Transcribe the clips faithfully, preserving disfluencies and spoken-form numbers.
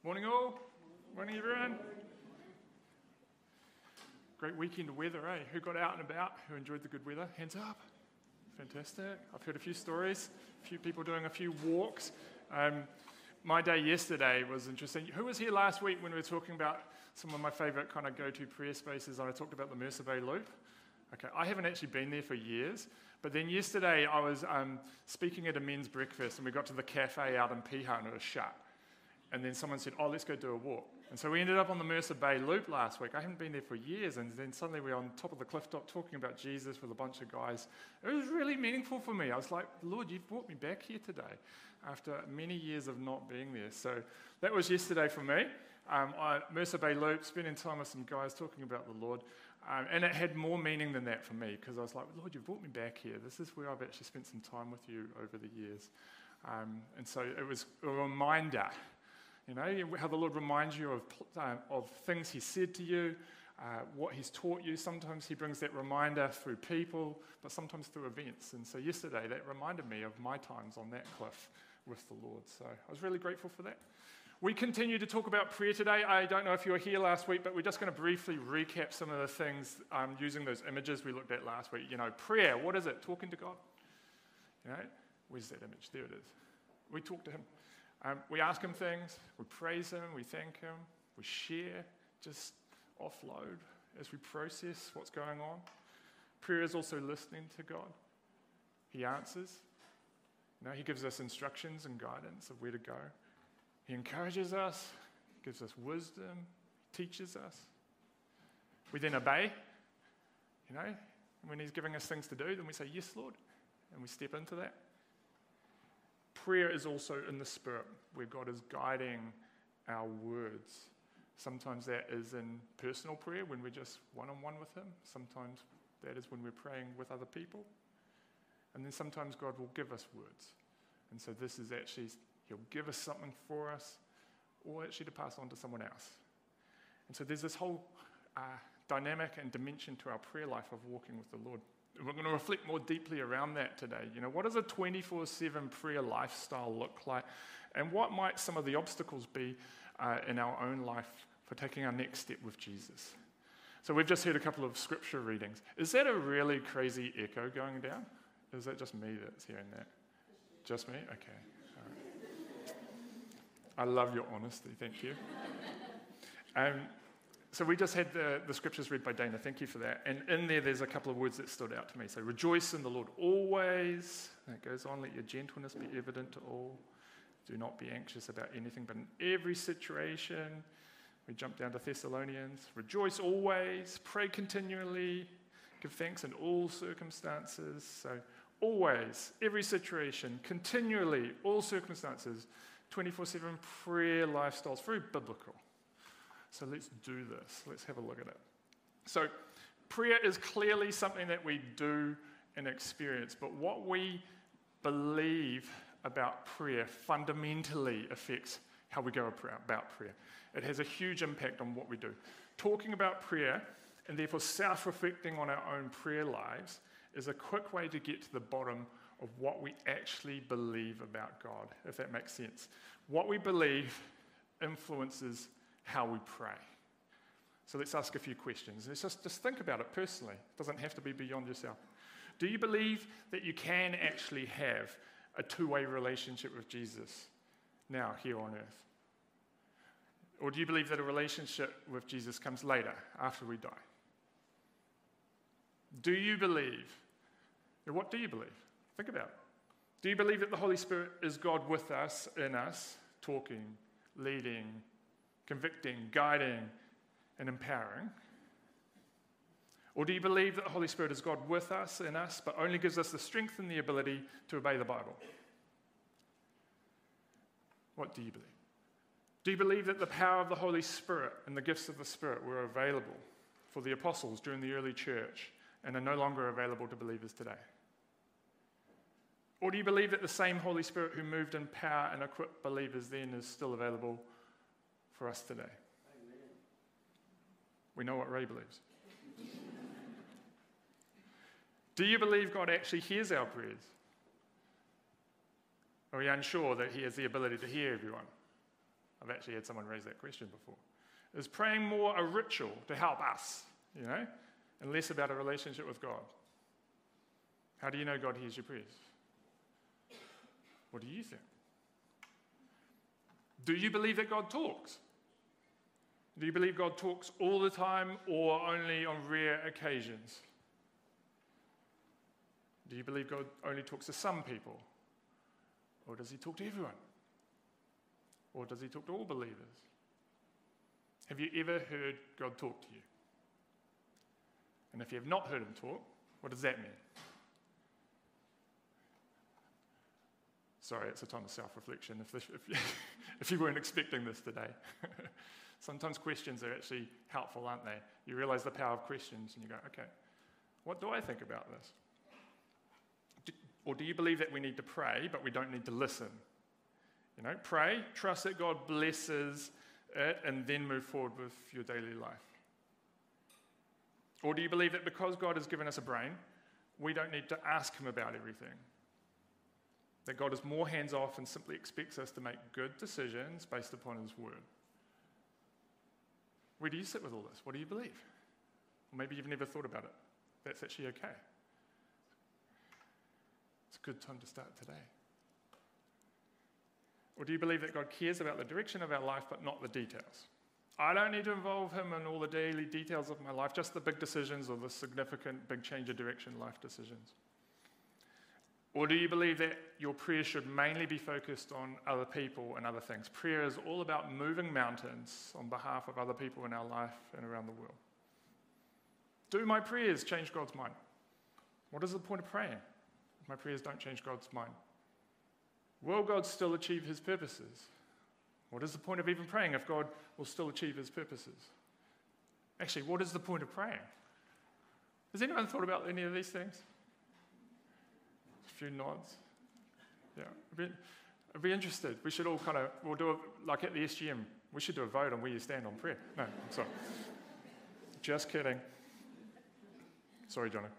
Morning all. Morning everyone. Great weekend of weather, eh? Who got out and about? Who enjoyed the good weather? Hands up. Fantastic. I've heard a few stories, a few people doing a few walks. Um, my day yesterday was interesting. Who was here last week when we were talking about some of my favourite kind of go-to prayer spaces? I talked about the Mercer Bay Loop. Okay, I haven't actually been there for years, but then yesterday I was um, speaking at a men's breakfast and we got to the cafe out in Piha and it was shut. And then someone said, oh, let's go do a walk. And so we ended up on the Mercer Bay Loop last week. I haven't been there for years, and then suddenly we're on top of the cliff top talking about Jesus with a bunch of guys. It was really meaningful for me. I was like, Lord, you've brought me back here today after many years of not being there. So that was yesterday for me. Um, I, Mercer Bay Loop, spending time with some guys talking about the Lord. Um, and it had more meaning than that for me, because I was like, Lord, you've brought me back here. This is where I've actually spent some time with you over the years. Um, and so it was a reminder. You know, how the Lord reminds you of, uh, of things he said to you, uh, what he's taught you. Sometimes he brings that reminder through people, but sometimes through events. And so yesterday, that reminded me of my times on that cliff with the Lord. So I was really grateful for that. We continue to talk about prayer today. I don't know if you were here last week, but we're just going to briefly recap some of the things um, using those images we looked at last week. You know, prayer, what is it? Talking to God. You know, where's that image? There it is. We talk to him. Um, we ask him things, we praise him, we thank him, we share, just offload as we process what's going on. Prayer is also listening to God. He answers. You know, he gives us instructions and guidance of where to go. He encourages us, gives us wisdom, teaches us. We then obey, you know, when he's giving us things to do, then we say, yes, Lord, and we step into that. Prayer is also in the Spirit, where God is guiding our words. Sometimes that is in personal prayer, when we're just one-on-one with him. Sometimes that is when we're praying with other people. And then sometimes God will give us words. And so this is actually, he'll give us something for us, or actually to pass on to someone else. And so there's this whole uh, dynamic and dimension to our prayer life of walking with the Lord. We're going to reflect more deeply around that today. You know, what does a twenty-four seven prayer lifestyle look like? And what might some of the obstacles be uh, in our own life for taking our next step with Jesus? So we've just heard a couple of scripture readings. Is that a really crazy echo going down? Is that just me that's hearing that? Just me? Okay. All right. I love your honesty. Thank you. Um, So we just had the, the scriptures read by Dana. Thank you for that. And in there, there's a couple of words that stood out to me. So rejoice in the Lord always. And it goes on, let your gentleness be evident to all. Do not be anxious about anything, but in every situation. We jump down to Thessalonians. Rejoice always. Pray continually. Give thanks in all circumstances. So always, every situation, continually, all circumstances. twenty-four seven prayer lifestyles. Very biblical. So let's do this. Let's have a look at it. So prayer is clearly something that we do and experience, but what we believe about prayer fundamentally affects how we go about prayer. It has a huge impact on what we do. Talking about prayer, and therefore self-reflecting on our own prayer lives, is a quick way to get to the bottom of what we actually believe about God, if that makes sense. What we believe influences how we pray. So let's ask a few questions. Let's just, just think about it personally. It doesn't have to be beyond yourself. Do you believe that you can actually have a two-way relationship with Jesus now, here on earth? Or do you believe that a relationship with Jesus comes later, after we die? Do you believe? What do you believe? Think about it. Do you believe that the Holy Spirit is God with us, in us, talking, leading, convicting, guiding, and empowering? Or do you believe that the Holy Spirit is God with us, in us, but only gives us the strength and the ability to obey the Bible? What do you believe? Do you believe that the power of the Holy Spirit and the gifts of the Spirit were available for the apostles during the early church and are no longer available to believers today? Or do you believe that the same Holy Spirit who moved in power and equipped believers then is still available for us today? Amen. We know what Ray believes. Do you believe God actually hears our prayers? Are we unsure that he has the ability to hear everyone? I've actually had someone raise that question before. Is praying more a ritual to help us, you know, and less about a relationship with God? How do you know God hears your prayers? What do you think? Do you believe that God talks? Do you believe God talks all the time or only on rare occasions? Do you believe God only talks to some people? Or does he talk to everyone? Or does he talk to all believers? Have you ever heard God talk to you? And if you have not heard him talk, what does that mean? Sorry, it's a time of self-reflection if, this, if, you, if you weren't expecting this today. Sometimes questions are actually helpful, aren't they? You realize the power of questions and you go, okay, what do I think about this? Do, or do you believe that we need to pray, but we don't need to listen? You know, pray, trust that God blesses it, and then move forward with your daily life. Or do you believe that because God has given us a brain, we don't need to ask him about everything? That God is more hands-off and simply expects us to make good decisions based upon his word. Where do you sit with all this? What do you believe? Or maybe you've never thought about it. That's actually okay. It's a good time to start today. Or do you believe that God cares about the direction of our life but not the details? I don't need to involve him in all the daily details of my life, just the big decisions or the significant big change of direction life decisions. Or do you believe that your prayer should mainly be focused on other people and other things? Prayer is all about moving mountains on behalf of other people in our life and around the world. Do my prayers change God's mind? What is the point of praying if my prayers don't change God's mind? Will God still achieve his purposes? What is the point of even praying if God will still achieve his purposes? Actually, what is the point of praying? Has anyone thought about any of these things? A few nods. Yeah, I'd be, I'd be interested. We should all kind of, we'll do it like at the S G M. We should do a vote on where you stand on prayer. No, I'm sorry. Just kidding. Sorry, Johnny.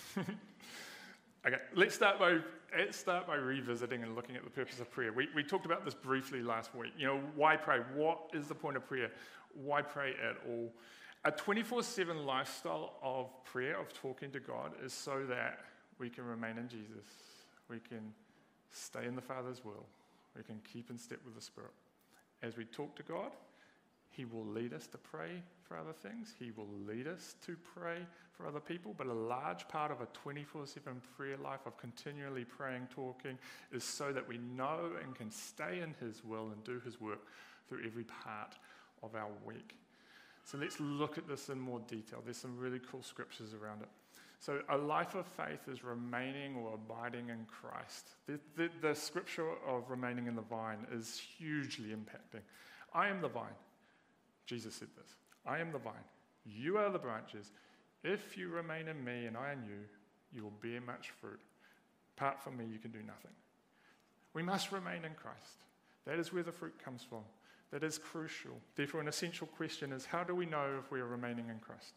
Okay, let's start by let's start by revisiting and looking at the purpose of prayer. We we talked about this briefly last week. You know, why pray? What is the point of prayer? Why pray at all? A twenty-four seven lifestyle of prayer, of talking to God, is so that we can remain in Jesus. We can stay in the Father's will. We can keep in step with the Spirit. As we talk to God, he will lead us to pray for other things. He will lead us to pray for other people. But a large part of a twenty-four seven prayer life of continually praying, talking, is so that we know and can stay in his will and do his work through every part of our week. So let's look at this in more detail. There's some really cool scriptures around it. So a life of faith is remaining or abiding in Christ. The, the, the scripture of remaining in the vine is hugely impacting. I am the vine. Jesus said this. I am the vine. You are the branches. If you remain in me and I in you, you will bear much fruit. Apart from me, you can do nothing. We must remain in Christ. That is where the fruit comes from. That is crucial. Therefore, an essential question is, how do we know if we are remaining in Christ?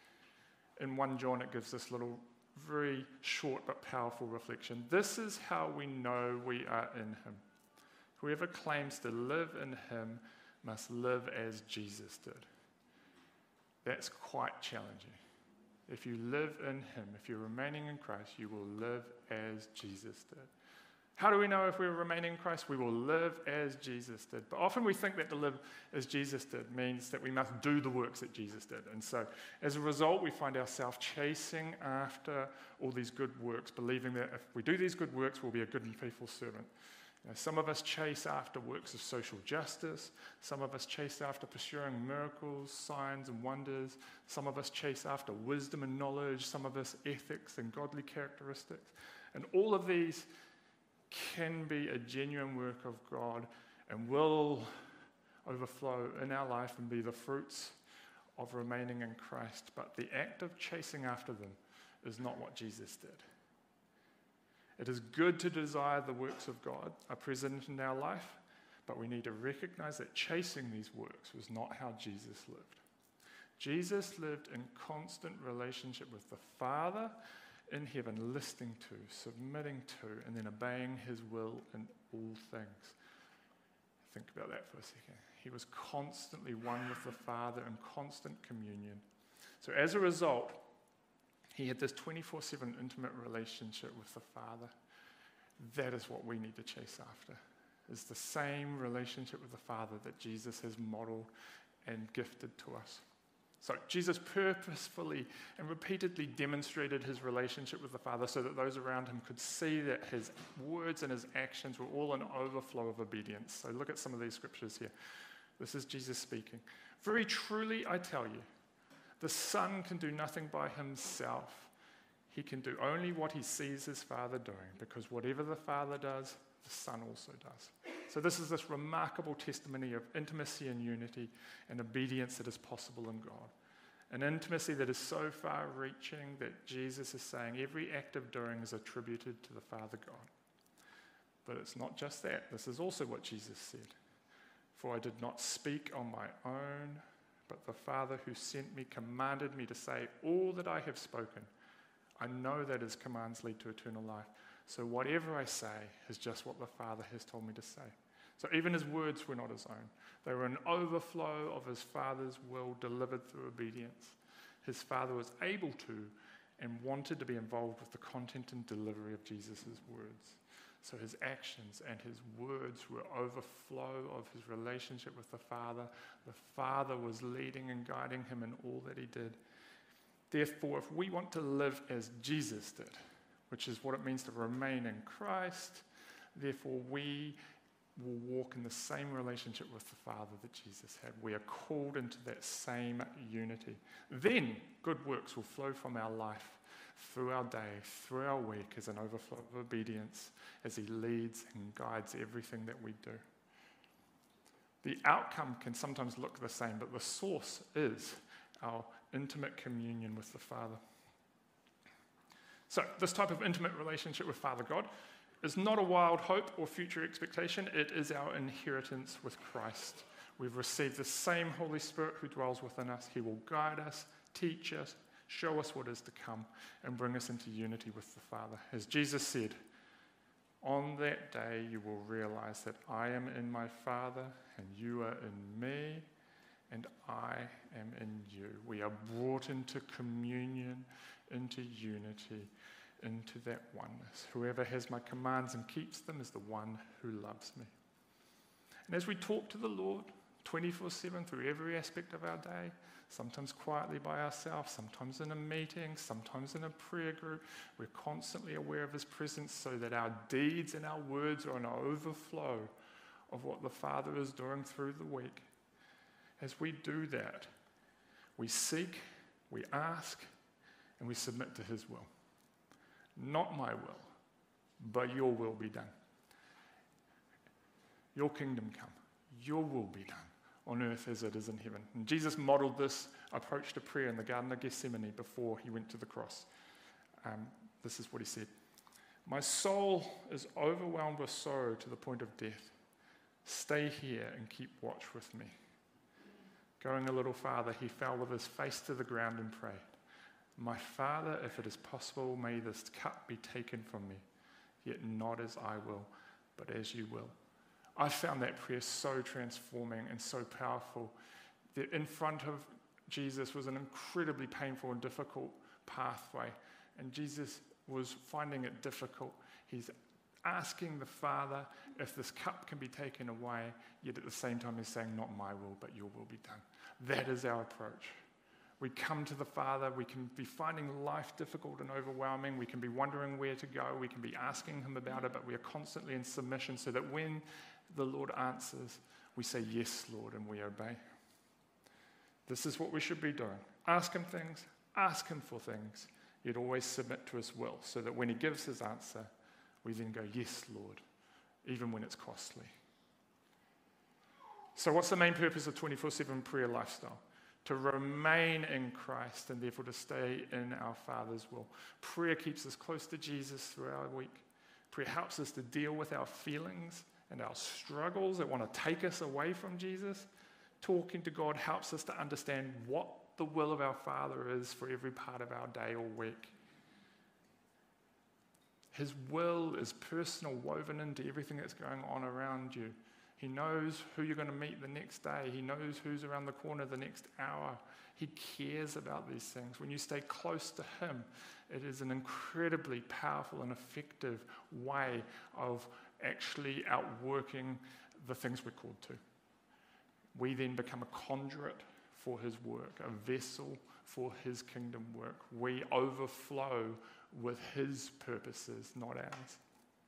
In First John, it gives this little, very short but powerful reflection. This is how we know we are in him. Whoever claims to live in him must live as Jesus did. That's quite challenging. If you live in him, if you're remaining in Christ, you will live as Jesus did. How do we know if we're remaining in Christ? We will live as Jesus did. But often we think that to live as Jesus did means that we must do the works that Jesus did. And so as a result, we find ourselves chasing after all these good works, believing that if we do these good works, we'll be a good and faithful servant. You know, some of us chase after works of social justice. Some of us chase after pursuing miracles, signs, and wonders. Some of us chase after wisdom and knowledge. Some of us ethics and godly characteristics. And all of these can be a genuine work of God and will overflow in our life and be the fruits of remaining in Christ. But the act of chasing after them is not what Jesus did. It is good to desire the works of God are present in our life, but we need to recognize that chasing these works was not how Jesus lived. Jesus lived in constant relationship with the Father in heaven, listening to, submitting to, and then obeying his will in all things. Think about that for a second. He was constantly one with the Father in constant communion. So as a result, he had this twenty-four seven intimate relationship with the Father. That is what we need to chase after, is the same relationship with the Father that Jesus has modeled and gifted to us. So Jesus purposefully and repeatedly demonstrated his relationship with the Father so that those around him could see that his words and his actions were all an overflow of obedience. So look at some of these scriptures here. This is Jesus speaking. Very truly, I tell you, the Son can do nothing by himself. He can do only what he sees his Father doing, because whatever the Father does, the Son also does. So this is this remarkable testimony of intimacy and unity and obedience that is possible in God. An intimacy that is so far-reaching that Jesus is saying every act of doing is attributed to the Father God. But it's not just that. This is also what Jesus said. For I did not speak on my own, but the Father who sent me commanded me to say all that I have spoken. I know that his commands lead to eternal life. So whatever I say is just what the Father has told me to say. So even his words were not his own. They were an overflow of his Father's will delivered through obedience. His Father was able to and wanted to be involved with the content and delivery of Jesus' words. So his actions and his words were overflow of his relationship with the Father. The Father was leading and guiding him in all that he did. Therefore, if we want to live as Jesus did, which is what it means to remain in Christ, therefore we will walk in the same relationship with the Father that Jesus had. We are called into that same unity. Then good works will flow from our life through our day, through our week, as an overflow of obedience, as he leads and guides everything that we do. The outcome can sometimes look the same, but the source is our intimate communion with the Father. So this type of intimate relationship with Father God is not a wild hope or future expectation. It is our inheritance with Christ. We've received the same Holy Spirit who dwells within us. He will guide us, teach us, show us what is to come, and bring us into unity with the Father. As Jesus said, on that day you will realize that I am in my Father, and you are in me, and I am in you. We are brought into communion, into unity, into that oneness. Whoever has my commands and keeps them is the one who loves me. And as we talk to the Lord twenty-four seven through every aspect of our day, sometimes quietly by ourselves, sometimes in a meeting, sometimes in a prayer group, we're constantly aware of his presence so that our deeds and our words are an overflow of what the Father is doing through the week. As we do that, we seek, we ask, and we submit to his will. Not my will, but your will be done. Your kingdom come. Your will be done on earth as it is in heaven. And Jesus modeled this approach to prayer in the Garden of Gethsemane before he went to the cross. Um, this is what he said. My soul is overwhelmed with sorrow to the point of death. Stay here and keep watch with me. Going a little farther, he fell with his face to the ground and prayed, my Father, if it is possible, may this cup be taken from me, yet not as I will, but as you will. I found that prayer so transforming and so powerful that in front of Jesus was an incredibly painful and difficult pathway, and Jesus was finding it difficult. He's asking the Father if this cup can be taken away, yet at the same time he's saying, not my will, but your will be done. That is our approach. We come to the Father, we can be finding life difficult and overwhelming, we can be wondering where to go, we can be asking him about it, but we are constantly in submission so that when the Lord answers, we say, yes, Lord, and we obey. This is what we should be doing. Ask him things, ask him for things, yet always submit to his will, so that when he gives his answer, we then go, yes, Lord, even when it's costly. So what's the main purpose of twenty-four seven prayer lifestyle? To remain in Christ and therefore to stay in our Father's will. Prayer keeps us close to Jesus through our week. Prayer helps us to deal with our feelings and our struggles that want to take us away from Jesus. Talking to God helps us to understand what the will of our Father is for every part of our day or week. His will is personal, woven into everything that's going on around you. He knows who you're going to meet the next day. He knows who's around the corner the next hour. He cares about these things. When you stay close to him, it is an incredibly powerful and effective way of actually outworking the things we're called to. We then become a conduit for his work, a vessel for his kingdom work. We overflow with his purposes, not ours.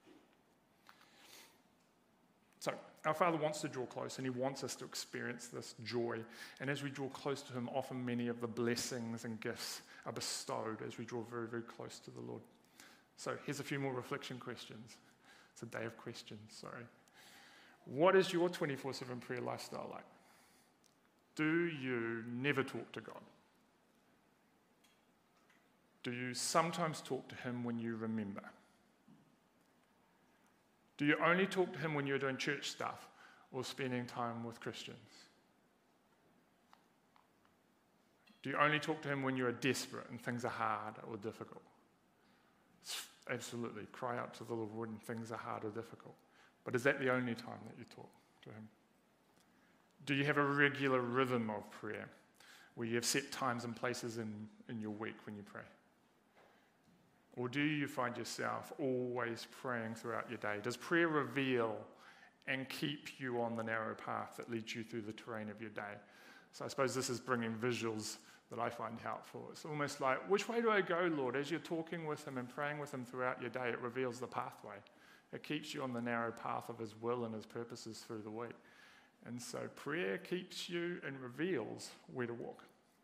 So our Father wants to draw close, and he wants us to experience this joy. And as we draw close to him, often many of the blessings and gifts are bestowed as we draw very, very close to the Lord. So here's a few more reflection questions. It's a day of questions, sorry. What is your twenty-four seven prayer lifestyle like? Do you never talk to God? Do you sometimes talk to him when you remember? Do you only talk to him when you're doing church stuff or spending time with Christians? Do you only talk to him when you are desperate and things are hard or difficult? Absolutely. Cry out to the Lord when things are hard or difficult. But is that the only time that you talk to him? Do you have a regular rhythm of prayer where you have set times and places in, in your week when you pray? Or do you find yourself always praying throughout your day? Does prayer reveal and keep you on the narrow path that leads you through the terrain of your day? So I suppose this is bringing visuals that I find helpful. It's almost like, which way do I go, Lord? As you're talking with him and praying with him throughout your day, it reveals the pathway. It keeps you on the narrow path of his will and his purposes through the week. And so prayer keeps you and reveals where to walk.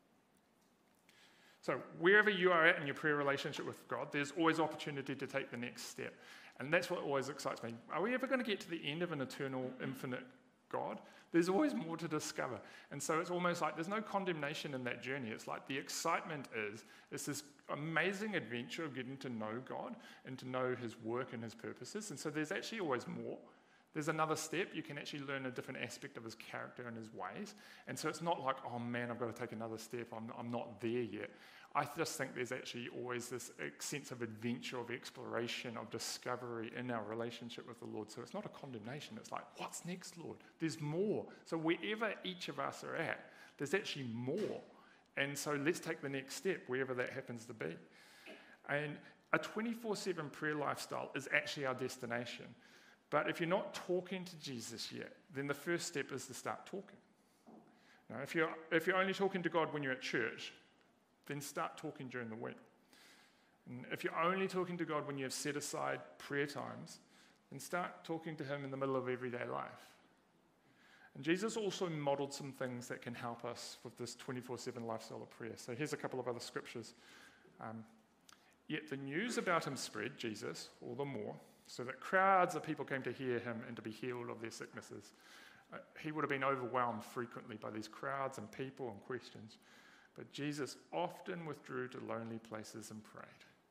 So wherever you are at in your prayer relationship with God, there's always opportunity to take the next step. And that's what always excites me. Are we ever going to get to the end of an eternal, infinite God? There's always more to discover. And so it's almost like there's no condemnation in that journey. It's like the excitement is, it's this amazing adventure of getting to know God and to know his work and his purposes. And so there's actually always more. There's another step. You can actually learn a different aspect of his character and his ways. And so it's not like, oh man, I've got to take another step. I'm, I'm not there yet. I just think there's actually always this sense of adventure, of exploration, of discovery in our relationship with the Lord. So it's not a condemnation. It's like, what's next, Lord? There's more. So wherever each of us are at, there's actually more. And so let's take the next step, wherever that happens to be. And a twenty-four seven prayer lifestyle is actually our destination. But if you're not talking to Jesus yet, then the first step is to start talking. Now, if you're, if you're only talking to God when you're at church, then start talking during the week. And if you're only talking to God when you have set aside prayer times, then start talking to him in the middle of everyday life. And Jesus also modeled some things that can help us with this twenty-four seven lifestyle of prayer. So here's a couple of other scriptures. Um, Yet the news about him spread, Jesus, all the more, so that crowds of people came to hear him and to be healed of their sicknesses. Uh, he would have been overwhelmed frequently by these crowds and people and questions. But Jesus often withdrew to lonely places and prayed.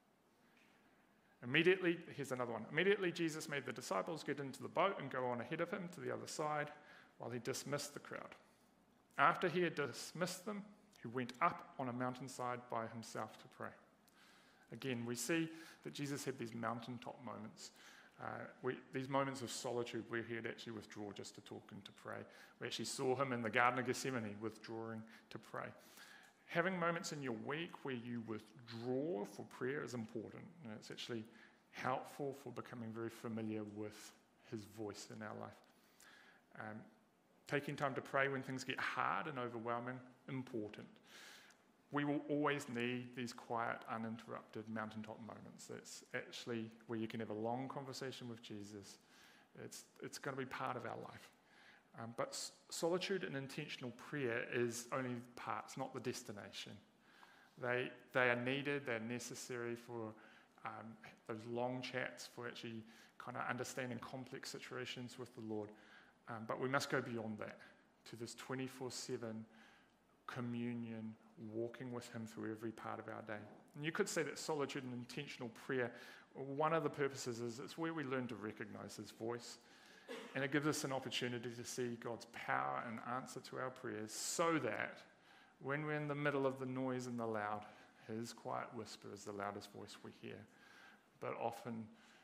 Immediately, here's another one. Immediately, Jesus made the disciples get into the boat and go on ahead of him to the other side while he dismissed the crowd. After he had dismissed them, he went up on a mountainside by himself to pray. Again, we see that Jesus had these mountaintop moments, uh, we, these moments of solitude where he would actually withdraw just to talk and to pray. We actually saw him in the Garden of Gethsemane withdrawing to pray. Having moments in your week where you withdraw for prayer is important. And it's actually helpful for becoming very familiar with his voice in our life. Um, taking time to pray when things get hard and overwhelming, important. We will always need these quiet, uninterrupted mountaintop moments. It's actually where you can have a long conversation with Jesus. It's, it's going to be part of our life. Um, but solitude and intentional prayer is only parts, not the destination. They, they are needed, they're necessary for um, those long chats, for actually kind of understanding complex situations with the Lord. Um, but we must go beyond that to this twenty-four seven communion, walking with him through every part of our day. And you could say that solitude and intentional prayer, one of the purposes is it's where we learn to recognize his voice. And it gives us an opportunity to see God's power and answer to our prayers so that when we're in the middle of the noise and the loud, his quiet whisper is the loudest voice we hear. But often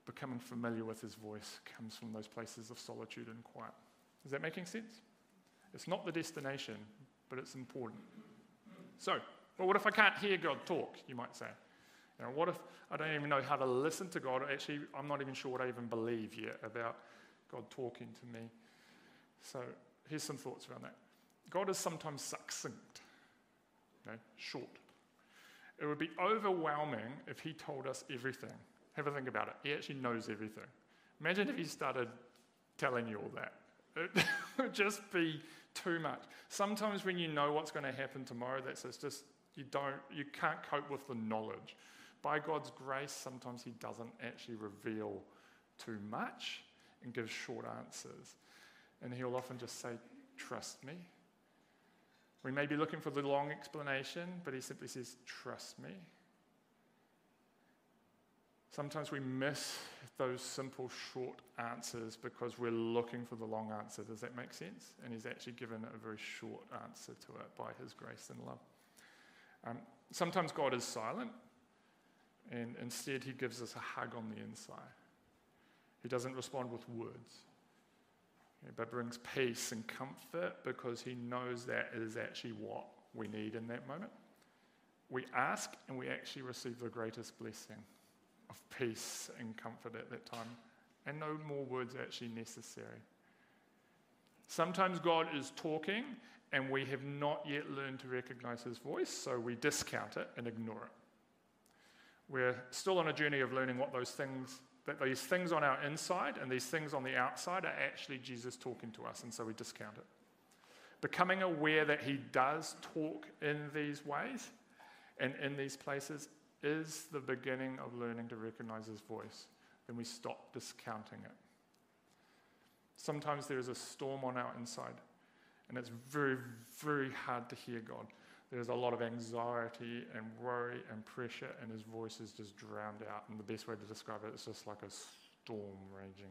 becoming familiar with his voice comes from those places of solitude and quiet. Is that making sense? It's not the destination, but it's important. So, well, what if I can't hear God talk, you might say? You know, what if I don't even know how to listen to God? Actually, I'm not even sure what I even believe yet about God talking to me. So here's some thoughts around that. God is sometimes succinct, you know, short. It would be overwhelming if he told us everything. Have a think about it. He actually knows everything. Imagine if he started telling you all that. It would just be too much. Sometimes when you know what's going to happen tomorrow, that's it's just you don't you can't cope with the knowledge. By God's grace, sometimes he doesn't actually reveal too much and give short answers. And he'll often just say, trust me. We may be looking for the long explanation, but he simply says, trust me. Sometimes we miss those simple, short answers because we're looking for the long answer. Does that make sense? And he's actually given a very short answer to it by his grace and love. Um, sometimes God is silent, and instead he gives us a hug on the inside. He doesn't respond with words, but brings peace and comfort because he knows that is actually what we need in that moment. We ask and we actually receive the greatest blessing of peace and comfort at that time, and no more words are actually necessary. Sometimes God is talking and we have not yet learned to recognize his voice, so we discount it and ignore it. We're still on a journey of learning what those things, that these things on our inside and these things on the outside are actually Jesus talking to us, and so we discount it. Becoming aware that he does talk in these ways and in these places is the beginning of learning to recognize his voice. Then we stop discounting it. Sometimes there is a storm on our inside, and it's very, very hard to hear God. There's a lot of anxiety and worry and pressure, and his voice is just drowned out. And the best way to describe it is just like a storm raging.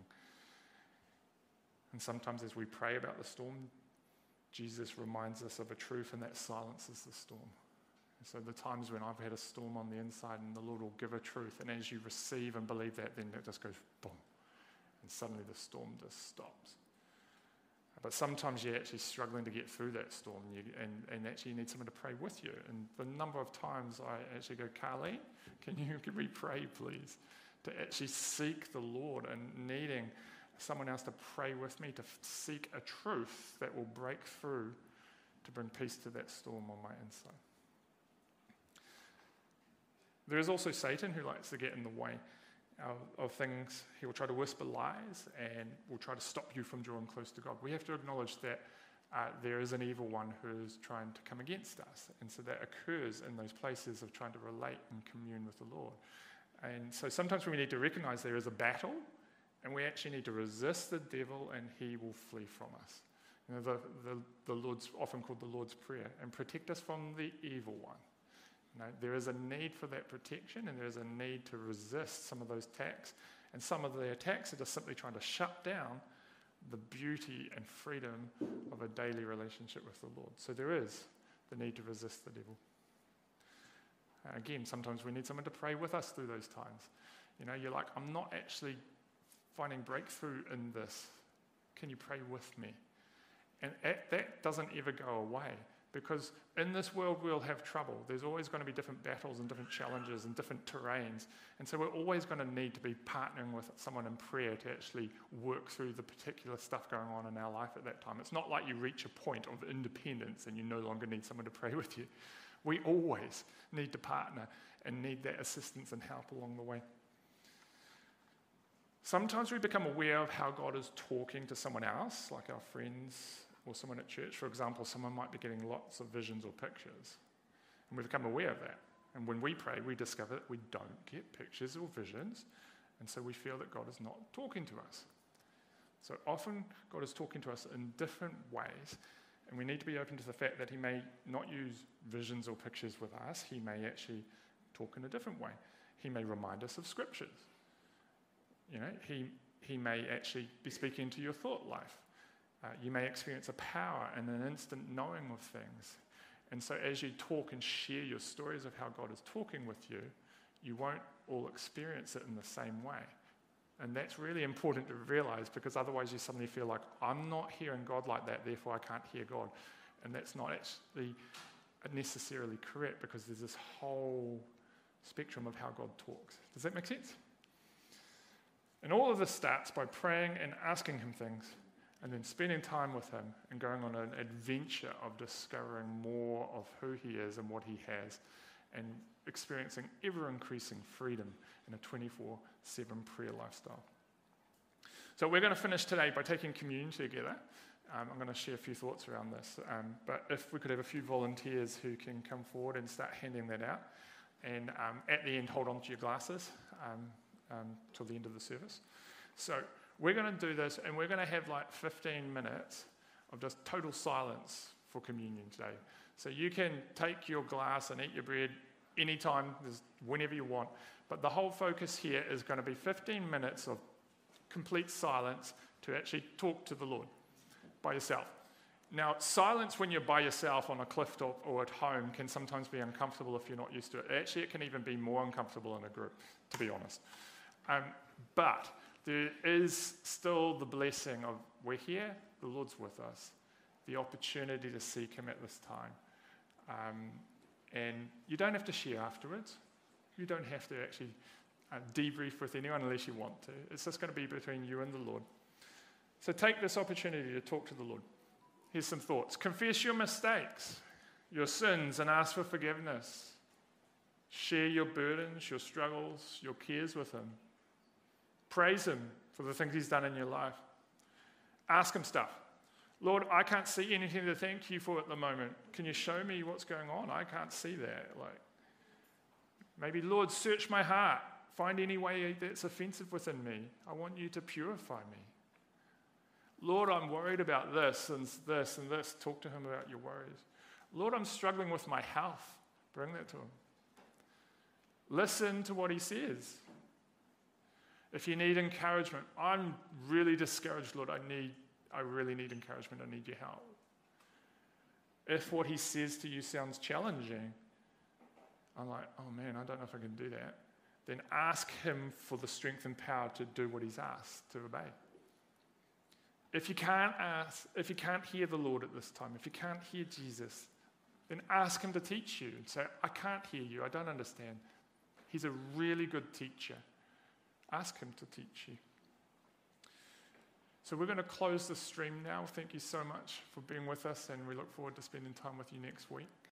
And sometimes as we pray about the storm, Jesus reminds us of a truth, and that silences the storm. And so the times when I've had a storm on the inside and the Lord will give a truth, and as you receive and believe that, then it just goes boom, and suddenly the storm just stops. But sometimes you're actually struggling to get through that storm, and, you, and, and actually you need someone to pray with you. And the number of times I actually go, Carleen, can you can we pray, please? To actually seek the Lord and needing someone else to pray with me, to seek a truth that will break through to bring peace to that storm on my inside. There is also Satan, who likes to get in the way of, of things. He will try to whisper lies and will try to stop you from drawing close to God. We have to acknowledge that uh, there is an evil one who is trying to come against us. And so that occurs in those places of trying to relate and commune with the Lord. And so sometimes we need to recognize there is a battle, and we actually need to resist the devil, and he will flee from us. You know, the, the, the Lord's often called the Lord's Prayer, and protect us from the evil one. You know, there is a need for that protection, and there is a need to resist some of those attacks. And some of the attacks are just simply trying to shut down the beauty and freedom of a daily relationship with the Lord. So there is the need to resist the devil. And again, sometimes we need someone to pray with us through those times. You know, you're like, I'm not actually finding breakthrough in this. Can you pray with me? And that doesn't ever go away. Because in this world we'll have trouble. There's always going to be different battles and different challenges and different terrains. And so we're always going to need to be partnering with someone in prayer to actually work through the particular stuff going on in our life at that time. It's not like you reach a point of independence and you no longer need someone to pray with you. We always need to partner and need that assistance and help along the way. Sometimes we become aware of how God is talking to someone else, like our friends, or someone at church. For example, someone might be getting lots of visions or pictures, and we become aware of that. And when we pray, we discover that we don't get pictures or visions, and so we feel that God is not talking to us. So often, God is talking to us in different ways, and we need to be open to the fact that he may not use visions or pictures with us. He may actually talk in a different way. He may remind us of scriptures. You know, he, he may actually be speaking to your thought life. Uh, you may experience a power and an instant knowing of things. And so as you talk and share your stories of how God is talking with you, you won't all experience it in the same way. And that's really important to realize, because otherwise you suddenly feel like, I'm not hearing God like that, therefore I can't hear God. And that's not actually necessarily correct, because there's this whole spectrum of how God talks. Does that make sense? And all of this starts by praying and asking him things, and then spending time with him and going on an adventure of discovering more of who he is and what he has, and experiencing ever-increasing freedom in a twenty-four seven prayer lifestyle. So we're going to finish today by taking communion together. Um, I'm going to share a few thoughts around this, um, but if we could have a few volunteers who can come forward and start handing that out, and um, at the end, hold on to your glasses um, um, till the end of the service. So we're going to do this, and we're going to have like fifteen minutes of just total silence for communion today. So you can take your glass and eat your bread anytime, whenever you want, but the whole focus here is going to be fifteen minutes of complete silence to actually talk to the Lord by yourself. Now, silence when you're by yourself on a cliff top or at home can sometimes be uncomfortable if you're not used to it. Actually, it can even be more uncomfortable in a group, to be honest. Um, but there is still the blessing of we're here, the Lord's with us, the opportunity to seek him at this time. Um, and you don't have to share afterwards. You don't have to actually uh, debrief with anyone unless you want to. It's just going to be between you and the Lord. So take this opportunity to talk to the Lord. Here's some thoughts. Confess your mistakes, your sins, and ask for forgiveness. Share your burdens, your struggles, your cares with him. Praise him for the things he's done in your life. Ask him stuff. Lord, I can't see anything to thank you for at the moment. Can you show me what's going on? I can't see that. Like, maybe, Lord, search my heart. Find any way that's offensive within me. I want you to purify me. Lord, I'm worried about this and this and this. Talk to him about your worries. Lord, I'm struggling with my health. Bring that to him. Listen to what he says. If you need encouragement, I'm really discouraged, Lord. I need, I really need encouragement. I need your help. If what he says to you sounds challenging, I'm like, oh man, I don't know if I can do that. Then ask him for the strength and power to do what he's asked, to obey. If you can't ask, if you can't hear the Lord at this time, if you can't hear Jesus, then ask him to teach you and say, I can't hear you, I don't understand. He's a really good teacher. Ask him to teach you. So we're going to close the stream now. Thank you so much for being with us, and we look forward to spending time with you next week.